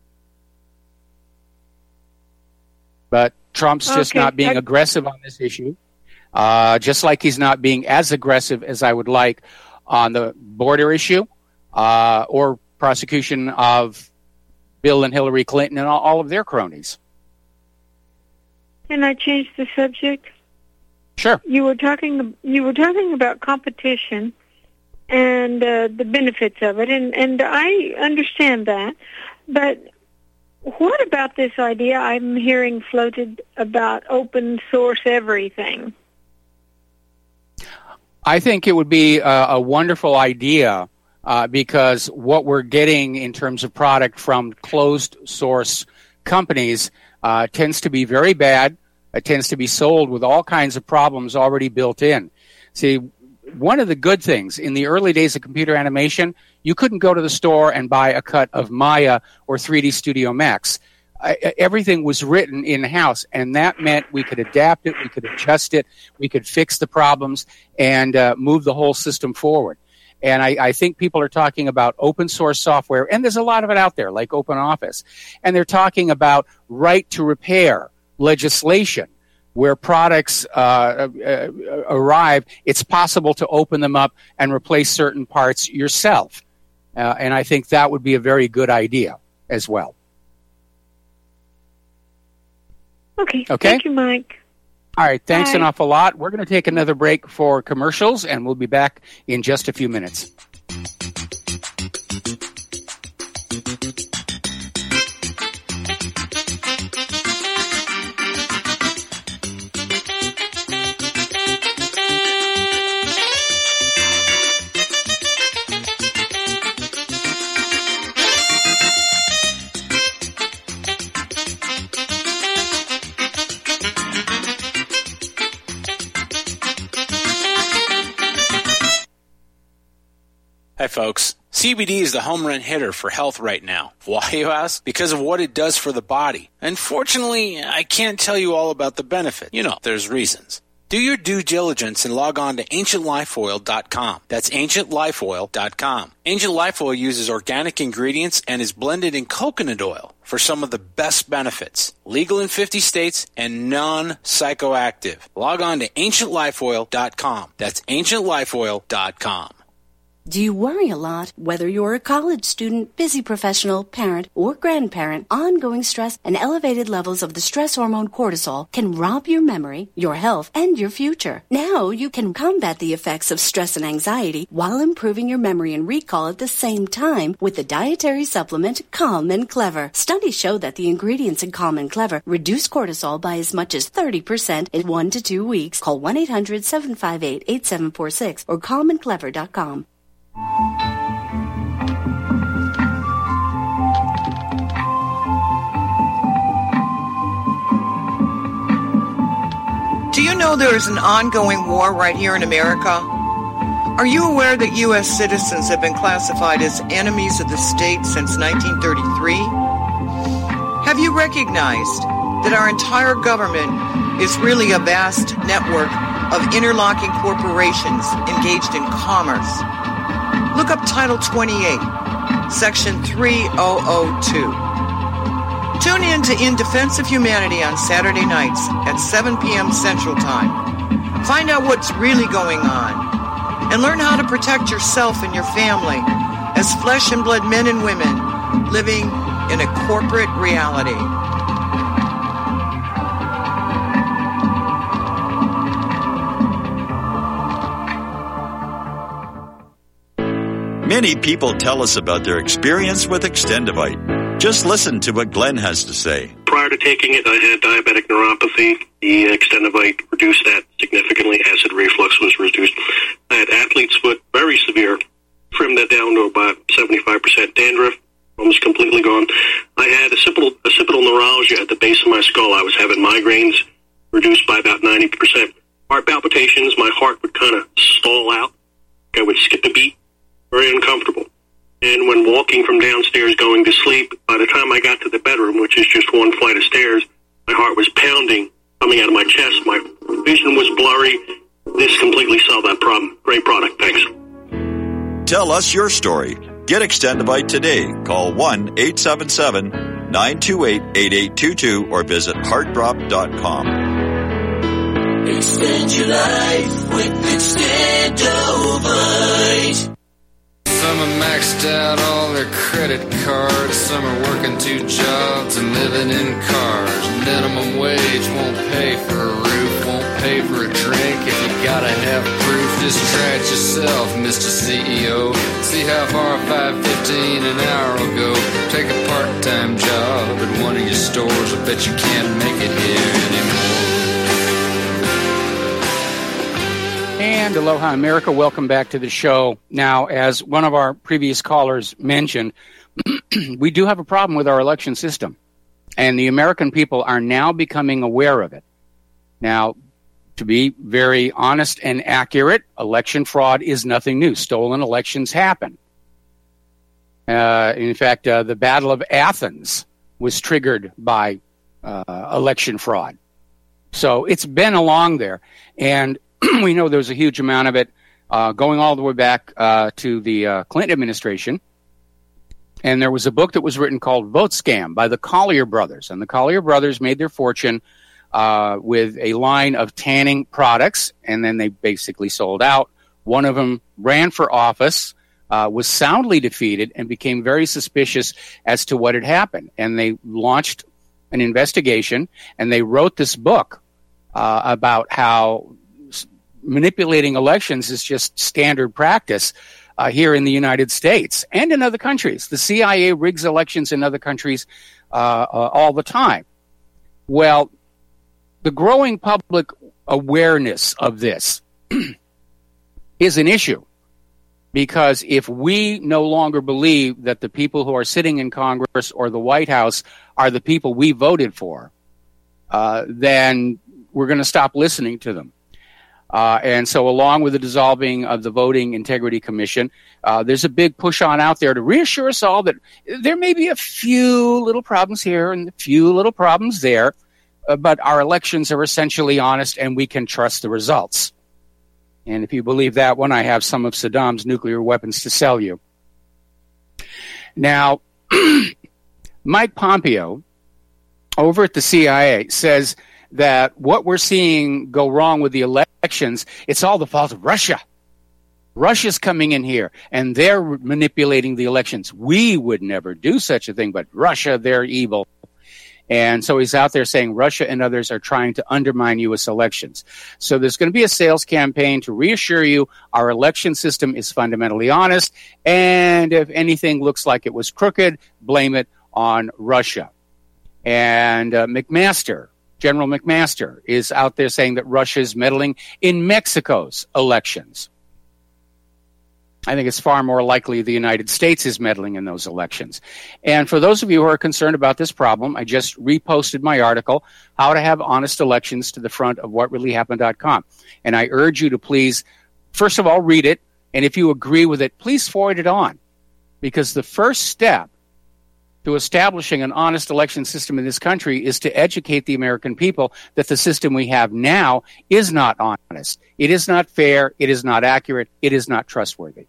S2: But Trump's just
S15: okay.
S2: not being
S15: I-
S2: aggressive on this issue, uh, just like he's not being as aggressive as I would like on the border issue uh, or prosecution of Bill and Hillary Clinton and all, all of their cronies.
S15: Can I change the subject?
S2: Sure.
S15: You were talking. You were talking about competition and uh, the benefits of it, and and I understand that. But what about this idea I'm hearing floated about open source everything?
S2: I think it would be a, a wonderful idea uh, because what we're getting in terms of product from closed source companies uh, tends to be very bad. It tends to be sold with all kinds of problems already built in. See, one of the good things in the early days of computer animation, you couldn't go to the store and buy a cut of Maya or three D Studio Max. I, everything was written in-house, and that meant we could adapt it, we could adjust it, we could fix the problems, and uh, move the whole system forward. And I, I think people are talking about open source software, and there's a lot of it out there, like OpenOffice. And they're talking about right to repair legislation, where products uh, uh, arrive, it's possible to open them up and replace certain parts yourself. Uh, and I think that would be a very good idea as well.
S15: Okay.
S2: Okay.
S15: Thank you, Mike.
S2: All right. Thanks
S15: Bye.
S2: an awful lot. We're going to take another break for commercials, and we'll be back in just a few minutes.
S16: Hi, folks. C B D is the home run hitter for health right now. Why, you ask? Because of what it does for the body. Unfortunately, I can't tell you all about the benefit. You know, there's reasons. Do your due diligence and log on to ancient life oil dot com. That's ancient life oil dot com. Ancient Life Oil uses organic ingredients and is blended in coconut oil for some of the best benefits. Legal in fifty states and non-psychoactive. Log on to ancient life oil dot com. That's ancient life oil dot com.
S17: Do you worry a lot? Whether you're a college student, busy professional, parent, or grandparent, ongoing stress and elevated levels of the stress hormone cortisol can rob your memory, your health, and your future. Now you can combat the effects of stress and anxiety while improving your memory and recall at the same time with the dietary supplement Calm and Clever. Studies show that the ingredients in Calm and Clever reduce cortisol by as much as thirty percent in one to two weeks. Call one eight hundred seven five eight eight seven four six or calm and clever dot com.
S18: Do you know there is an ongoing war right here in America? Are you aware that U S citizens have been classified as enemies of the state since nineteen thirty-three? Have you recognized that our entire government is really a vast network of interlocking corporations engaged in commerce? Look up Title twenty-eight, Section three thousand two. Tune in to In Defense of Humanity on Saturday nights at seven p.m. Central Time. Find out what's really going on and learn how to protect yourself and your family as flesh and blood men and women living in a corporate reality.
S19: Many people tell us about their experience with Extendivite. Just listen to what Glenn has to say.
S20: Prior to taking it, I had diabetic neuropathy. The Extendivite reduced that significantly. Acid reflux was reduced. I had athlete's foot, very severe. Trimmed that down to about seventy-five percent dandruff, almost completely gone. I had occipital, occipital neuralgia at the base of my skull. I was having migraines, reduced by about ninety percent. Heart palpitations, my heart would kind of stall out. I would skip a beat. Very uncomfortable. And when walking from downstairs going to sleep, by the time I got to the bedroom, which is just one flight of stairs, my heart was pounding, coming out of my chest. My vision was blurry. This completely solved that problem. Great product. Thanks.
S19: Tell us your story. Get Extendivite today. Call one eight seven seven nine two eight eight eight two two or visit heart drop dot com.
S21: Extend your life with Extendivite.
S22: Some are maxed out all their credit cards. Some are working two jobs and living in cars. Minimum wage won't pay for a roof, won't pay for a drink. If you gotta have proof, just try it yourself, Mister C E O. See how far five fifteen an hour will go. Take a part-time job at one of your stores. I bet you can't make it here anymore.
S2: And aloha, America. Welcome back to the show. Now, as one of our previous callers mentioned, we do have a problem with our election system. And the American people are now becoming aware of it. Now, to be very honest and accurate, election fraud is nothing new. Stolen elections happen. Uh, in fact, uh, the Battle of Athens was triggered by uh, election fraud. So it's been along there. And we know there's a huge amount of it uh, going all the way back uh, to the uh, Clinton administration. And there was a book that was written called Vote Scam by the Collier brothers. And the Collier brothers made their fortune uh, with a line of tanning products, and then they basically sold out. One of them ran for office, uh, was soundly defeated, and became very suspicious as to what had happened. And they launched an investigation, and they wrote this book uh, about how manipulating elections is just standard practice uh, here in the United States and in other countries. The C I A rigs elections in other countries uh, uh, all the time. Well, the growing public awareness of this is an issue, because if we no longer believe that the people who are sitting in Congress or the White House are the people we voted for, uh, then we're going to stop listening to them. Uh, and so along with the dissolving of the Voting Integrity Commission, uh, there's a big push on out there to reassure us all that there may be a few little problems here and a few little problems there, uh, but our elections are essentially honest and we can trust the results. And if you believe that one, I have some of Saddam's nuclear weapons to sell you. Now, Mike Pompeo over at the C I A says that what we're seeing go wrong with the elections, it's all the fault of Russia. Russia's coming in here, and they're manipulating the elections. We would never do such a thing, but Russia, they're evil. And so he's out there saying Russia and others are trying to undermine U S elections. So there's going to be a sales campaign to reassure you our election system is fundamentally honest, and if anything looks like it was crooked, blame it on Russia. And uh, McMaster, General McMaster, is out there saying that Russia is meddling in Mexico's elections. I think it's far more likely the United States is meddling in those elections. And for those of you who are concerned about this problem, I just reposted my article, How to Have Honest Elections, to the front of what really happened dot com. And I urge you to please, first of all, read it. And if you agree with it, please forward it on. Because the first step to establishing an honest election system in this country is to educate the American people that the system we have now is not honest. It is not fair. It is not accurate. It is not trustworthy.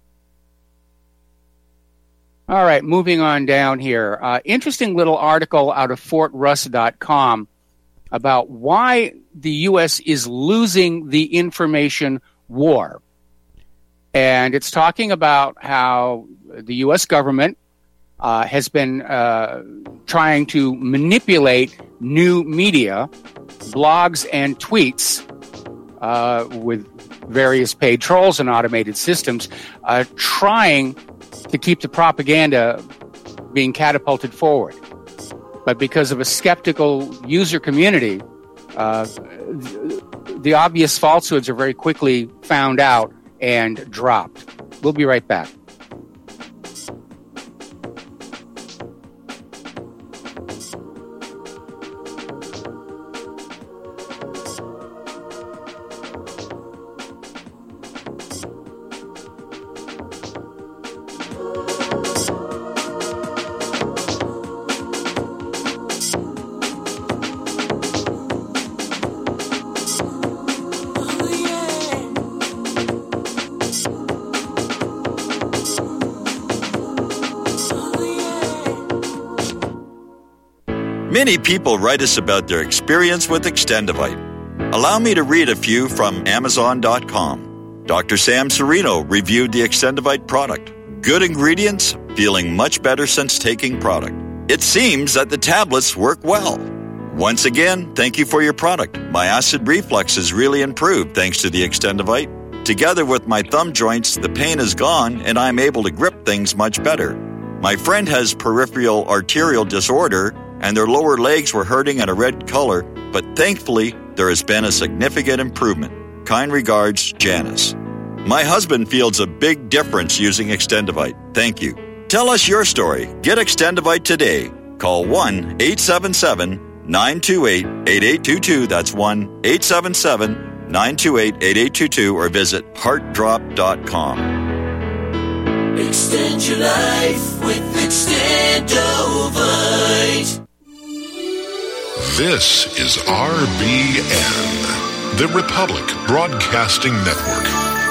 S2: All right, moving on down here. Uh, interesting little article out of Fort Russ dot com about why the U S is losing the information war. And it's talking about how the U S government Uh, has been uh, trying to manipulate new media, blogs and tweets uh, with various paid trolls and automated systems, uh, trying to keep the propaganda being catapulted forward. But because of a skeptical user community, uh, the, the obvious falsehoods are very quickly found out and dropped. We'll be right back.
S19: Many people write us about their experience with Extendivite. Allow me to read a few from Amazon dot com. Doctor Sam Serino reviewed the Extendivite product. Good ingredients, feeling much better since taking product. It seems that the tablets work well. Once again, thank you for your product. My acid reflux has really improved thanks to the Extendivite. Together with my thumb joints, the pain is gone and I'm able to grip things much better. My friend has peripheral arterial disorder and their lower legs were hurting in a red color, but thankfully, there has been a significant improvement. Kind regards, Janice. My husband feels a big difference using Extendivite. Thank you. Tell us your story. Get Extendivite today. Call one eight seven seven, nine two eight, eight eight two two. That's one eight seven seven, nine two eight, eight eight two two or visit heart drop dot com.
S21: Extend your life with Extendovite.
S1: This is R B N, the Republic Broadcasting Network.